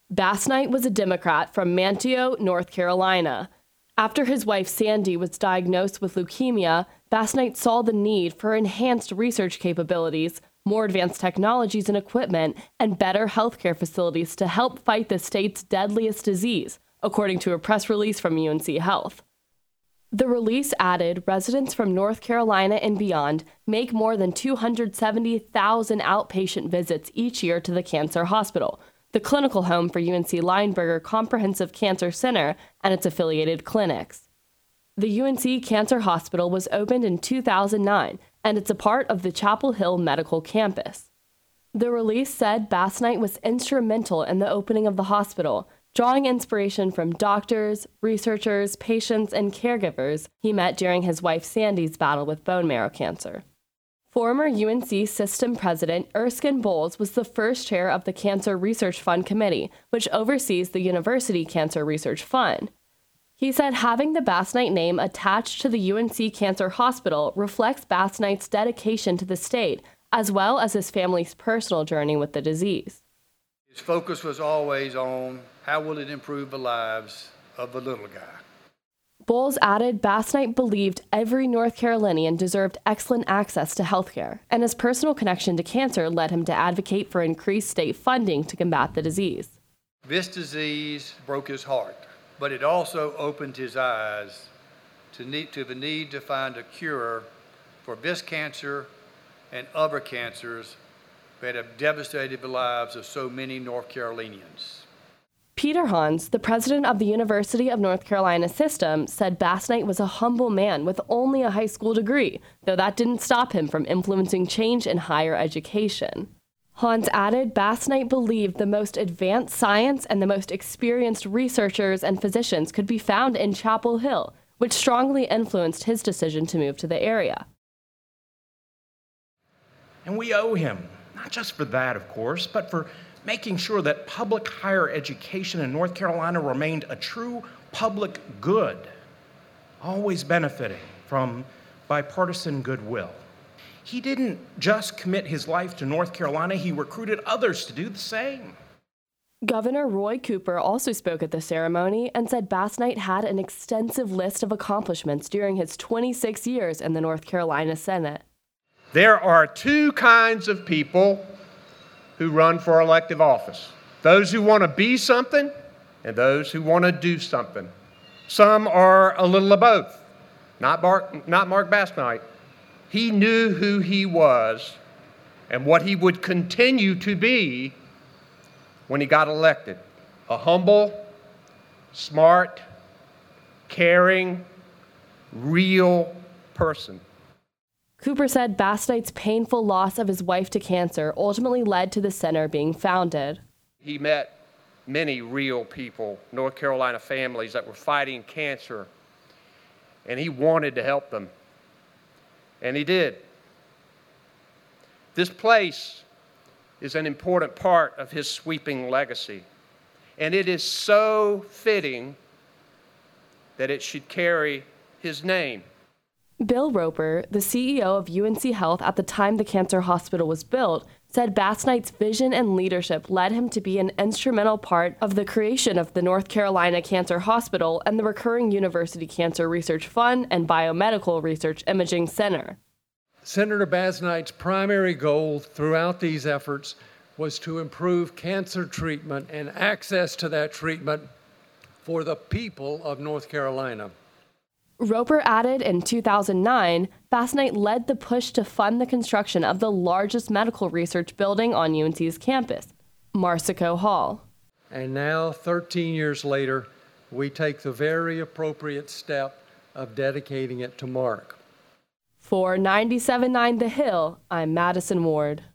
Bass Knight was a Democrat from Manteo, North Carolina. After his wife Sandy was diagnosed with leukemia, Bass Knight saw the need for enhanced research capabilities, more advanced technologies and equipment, and better healthcare facilities to help fight the state's deadliest disease, according to a press release from UNC Health. The release added residents from North Carolina and beyond make more than 270,000 outpatient visits each year to the cancer hospital, the clinical home for UNC Lineberger Comprehensive Cancer Center and its affiliated clinics. The UNC Cancer Hospital was opened in 2009, and it's a part of the Chapel Hill Medical Campus. The release said Bass Knight was instrumental in the opening of the hospital, drawing inspiration from doctors, researchers, patients, and caregivers he met during his wife Sandy's battle with bone marrow cancer. Former UNC system president Erskine Bowles was the first chair of the Cancer Research Fund Committee, which oversees the University Cancer Research Fund. He said having the Bass Knight name attached to the UNC Cancer Hospital reflects Bass Knight's dedication to the state, as well as his family's personal journey with the disease. His focus was always on how will it improve the lives of the little guy. Bowles added Bass Knight believed every North Carolinian deserved excellent access to health care, and his personal connection to cancer led him to advocate for increased state funding to combat the disease. This disease broke his heart, but it also opened his eyes to the need to find a cure for this cancer and other cancers that have devastated the lives of so many North Carolinians. Peter Hans, the president of the University of North Carolina system, said Bass Knight was a humble man with only a high school degree, though that didn't stop him from influencing change in higher education. Hans added Bass Knight believed the most advanced science and the most experienced researchers and physicians could be found in Chapel Hill, which strongly influenced his decision to move to the area. And we owe him, not just for that, of course, but for making sure that public higher education in North Carolina remained a true public good, always benefiting from bipartisan goodwill. He didn't just commit his life to North Carolina, he recruited others to do the same. Governor Roy Cooper also spoke at the ceremony and said Bass Knight had an extensive list of accomplishments during his 26 years in the North Carolina Senate. There are two kinds of people who run for elective office. Those who want to be something and those who want to do something. Some are a little of both. Not Mark Bass Knight. He knew who he was and what he would continue to be when he got elected. A humble, smart, caring, real person. Cooper said Bass Knight's painful loss of his wife to cancer ultimately led to the center being founded. He met many real people, North Carolina families that were fighting cancer, and he wanted to help them, and he did. This place is an important part of his sweeping legacy, and it is so fitting that it should carry his name. Bill Roper, the CEO of UNC Health at the time the cancer hospital was built, said Bass Knight's vision and leadership led him to be an instrumental part of the creation of the North Carolina Cancer Hospital and the recurring University Cancer Research Fund and Biomedical Research Imaging Center. Senator Bass Knight's primary goal throughout these efforts was to improve cancer treatment and access to that treatment for the people of North Carolina. Roper added in 2009, Bass Knight led the push to fund the construction of the largest medical research building on UNC's campus, Marsico Hall. And now, 13 years later, we take the very appropriate step of dedicating it to Mark. For 97.9 The Hill, I'm Madison Ward.